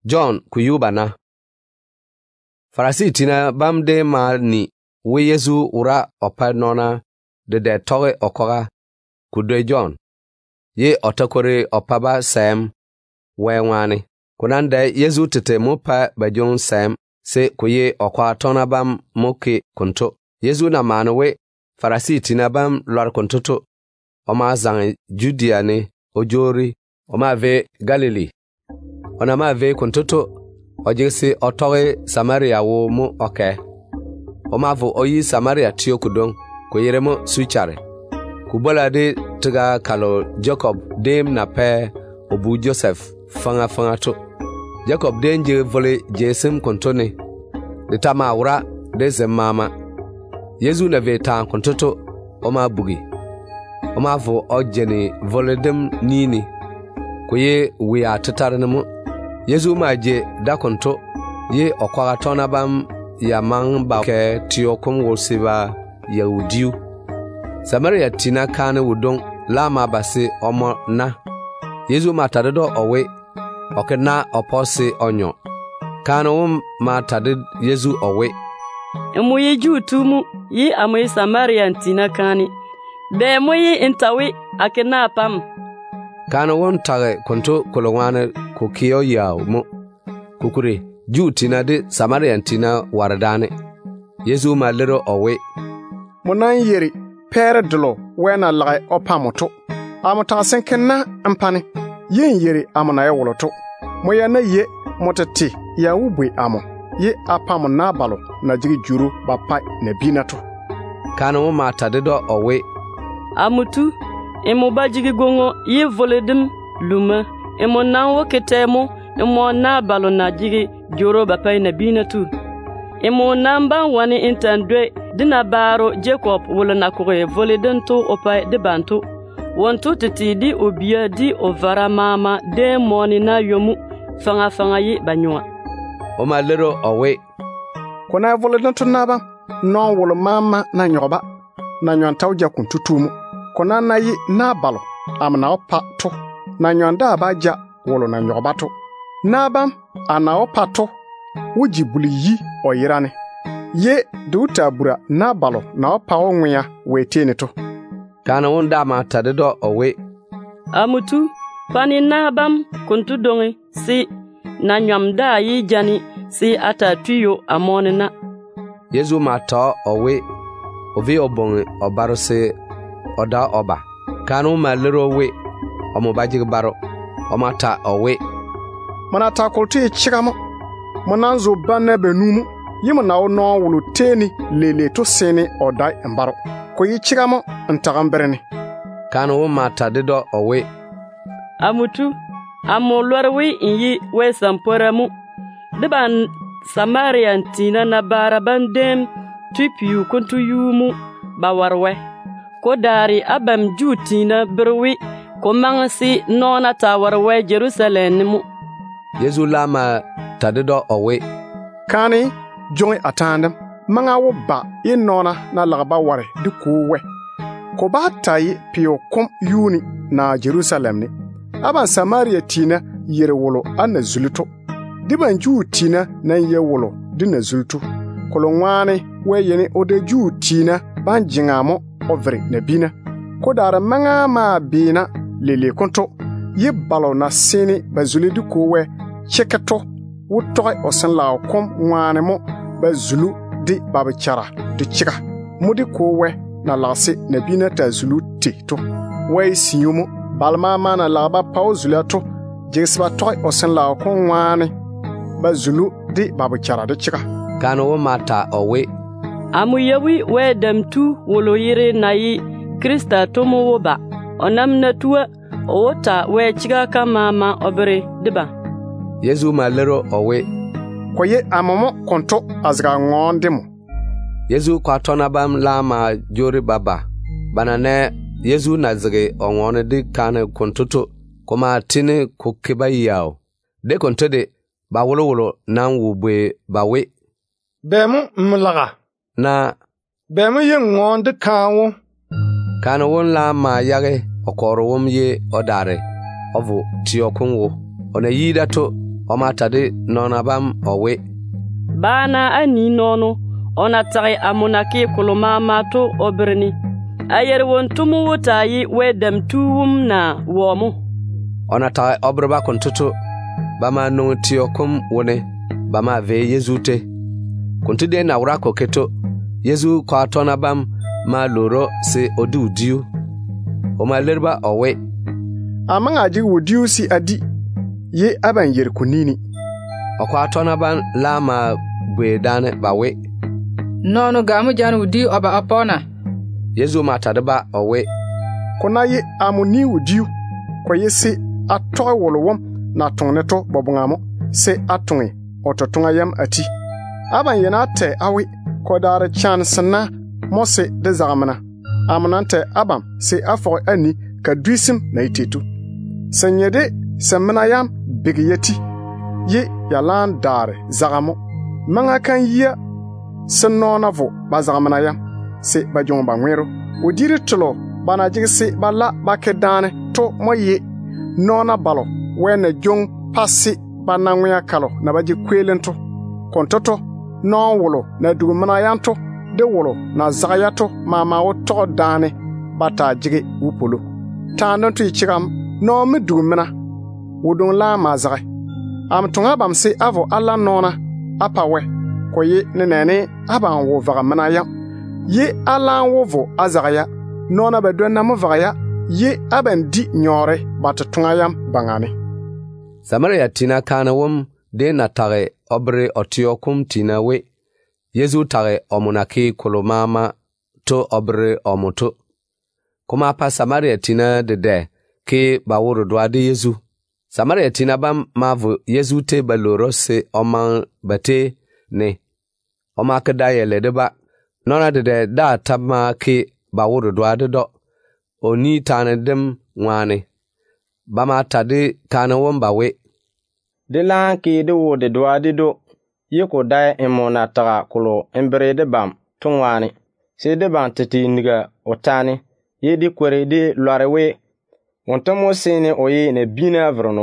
John kuyuba na. Farasi tina bam de ma ni we Yesu ura opa nona de toge okoga kudwe John. Ye otakore opaba Sam we wani. Kunande Yesu tete mupa ba John Sam se kuye okwa tona bam moke kunto. Yesu na manwe farasi tina bam lor kuntoto. Oma zang Judea ne ojori oma ve Galilee. Ona ma ve kuntoto ojisi otoge Samaria wo mu oke. Oma vo oyi Samaria tiyo kudong kuyeremo suchare. Kubola de tiga kalo Jacob dem na pe obu Joseph fanga to. Jacob denje vole jesim kontone. De tama ura de zemama. Yesu na ve tan kontoto oma bugi. Oma vo ojeni vole dem nini. Kuye wiya tatarnemu. Yesu maje da konto ye okwaga tona bam ya mangba ke tiyo kum wosiba Yahudiu. Samaria tina kane wudong lama basi omo na. Yesu matadedo owe okena oposi onyo. Kane mataded Yesu owe. Emu ye jutumu ye amu Samaria tina kane. Be mu ye intawi akena pam. Kane tage konto kolongwane kukiyo yao mu. Kukure jutina de Samaria tina waradane. Yesu malero owe. Munan yeri pere dolo wena lagay opamoto. Amota senkena ampane. Yen yeri amona ye woloto. Moya na ye motati ya ubwe amo. Ye apamo na balo na jigi juru bapai ne binato. Kane matadedo owe. Amutu emu bajigi gongo ye voledim luma emu nanwo ketemo emu na balo na jigi juro bapai na binatu emu namba wani intandwe dina baro Jacob wala na koye voledin to opa de bantu wonto titi di obia di ovara mama de moni na yomu fanga yi banywa o malero owe kona voledin to naba no wala mama na nyoba na nyantaw jakun tutumu kona na yi na balo amna opa to na nyanda baja wolo na nyoba to naba ana opa to wujibuli yi oyirane ye dutabura na balo na opa onwea wetene to kana wonda matadedo owe amutu pani nabam kuntu dongi si na nyamda yi jani si atatuyo amonina Yesu mata owe ovi obonge obarose oda oba kanu malero we omubaji baro omata owe manata kulti chigamo mananzo banne benumu yimna ono wulu teni lele to sene odai embaro ko yi chigamo ntagamberene kanu mata dedo owe amutu amolwarwi inyi we samporamu deban Samaria tina na barabandem tupiu kuntu yumu bawarwe ko dari abam jutina berwi ko mangsi nona tawarwe Jerusalem Yesu lama tadedo owe kani jongi atandam manga wo ba inona na lagba ware di kuwe ko ba tayi pio kom yuni na Jerusalem ni aban Samaria tina yere wolo ana zuluto diban ju tina na ye wolo dina zultu kolongwane we yene ode ju tina ban jingamo ovre na bina ko dara manga ma bina lele konto ye balo na sene bazuli di kowe chekato wutoy osanla kom ngwane mo bazulu di babachara di chika mudi kowe na lase na bina ta zulu tito we siyumo balma mana laba pauzulato jesba toy osanla kom ngwane bazulu di babachara di chika kanu mata owe amu yawi wedam tu wolo yire nayi Krista tomo woba onam natua owota we chiga kama obere diba Yesu malero owe koye amomo konto azga ngondemo Yesu kwatona bam lama jori baba banane Yesu nazge ongone di kane kontoto koma tini kukiba yao de kontode ba wolo nan wubwe bawe bemu mlaga na bemu ye ngonde kawo kana won la ma yage okoro wom ye odare ovu tiokunwo ona yida to oma tade nona bam owe bana ani nono ona tagi amunaki kuluma mato obirni ayer wontumu wutayi wedam tuwum na womu ona tagi obrba kuntutu bama nungtiyo kum wone bama ve Yezute kuntude na wura koketo Yezu kwa tona bam ma loro se odudiu oma lerba owe amanga ji wudiu si adi ye aban yer kunini okwa tona ban lama bwedane bawe nono gamu jan wudiu oba apona Yezu matadba owe kuna ye amuni wudiu ko ye se atoy wolowom na tonneto bobungamo se atonge ototonga yam ati aban yena te awe ko dar chansna mose de zagamana amunante abam se afo ani ka duisim na itetu senyede semna yam bigiyeti ye yalan dar zagamo manga kan yia senona vo bazagamana yam se bajomba nwero odiri tulo bana jigse bala bakedane to moye nona balo wena jong pasi banangwya kalo na baji kwelento kontoto non wolo na dugumana yanto de wolo na zagayato mama wo to dane bata jige wupolo tandon tu chigam no me dugumana wodon la mazaga am tunga bam se avo alla nona apawe koye nenene aban wo vaga mana yam ye alla wo vo azagaya nona bedonna mo vaga ye aban di nyore bat tunga yam bangane Samaria tina kana wum de na tare obre otio kum tina we Yezu tare omunaki kulumama to obre omuto kuma pa Samaria tina de ke bawuru dwade Yezu Samaria tina bam mavu Yezu te baloro se oman bate ne oma kada yele de ba nona de da tabma ke bawuru dwade do oni tane dem wane bama tade kana womba we de lan ki de wo de doa de do ye ko dai emona taga kulo embere de bam tungwani se de ban teti niga otani ye di kwere de lorewe wontamo sene oye ne bina vrono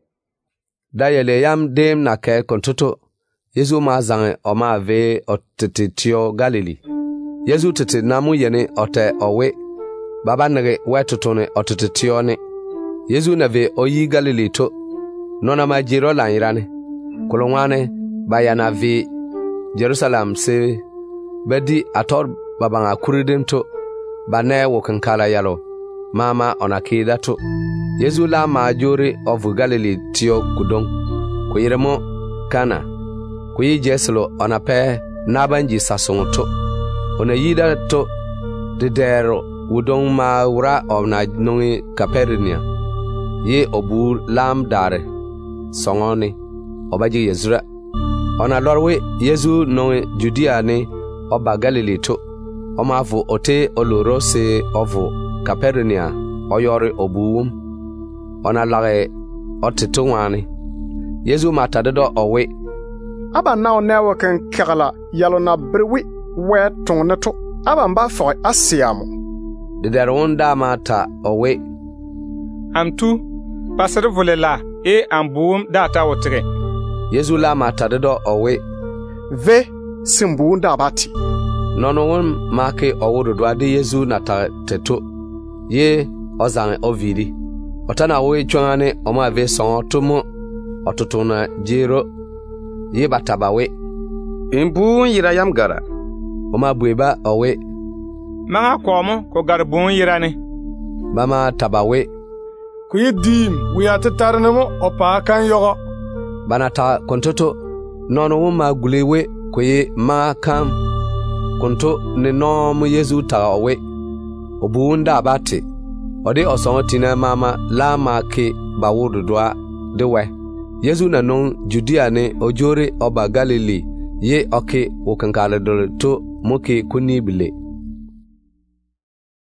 da yele yam dem na ke kontoto Yezu ma zange o ma ve otete tio Galili Yezu tete namu yene ote owe baba nege wetutone otete tio ne Yezu na ve oyi Galili to nona ma jiro la irane kolongwane bayana vi Jerusalem se bedi ator babanga kuridem to bane wo kankala yalo mama onakida to Yezu la ma jori of Galilee tio kudong kuyiremo kana kuyi jeslo onape nabanji sasonto ona yida to dedero wudong ma wura ona nongi Kapernia ye obu lam dare songoni obaji Yezra ona lorwe Yezu no Judea ni oba Galilee to omavu ote oloro se ovu Kapernia oyori obuwum ona lage otitwani Yezu matadedo owe aba naw newo kan kagala yalo na brewi we tonneto aba mba fo asiamo de deronda mata owe amtu pasere volela e ambuum data wotre Yezu la matadedo owe ve simbunda bati nono won make owodo dwade Yezu na teto ye ozan ovidi otana we chwane oma ve son tomo ototona jiro ye batabawe imbu yira yam gara oma bueba owe manga komo ko garbon yirane mama tabawe ku yidim wiya tatarnamo opa kan yogo banata kontoto nono wuma gulewe ko ye ma kam konto ne nomu Yezu ta owe obunda bate ode osontina mama la ma ke bawudu doa dewe Yezu na non Judea ne ojore oba Galilee ye oke wokankala dole to moke kunibile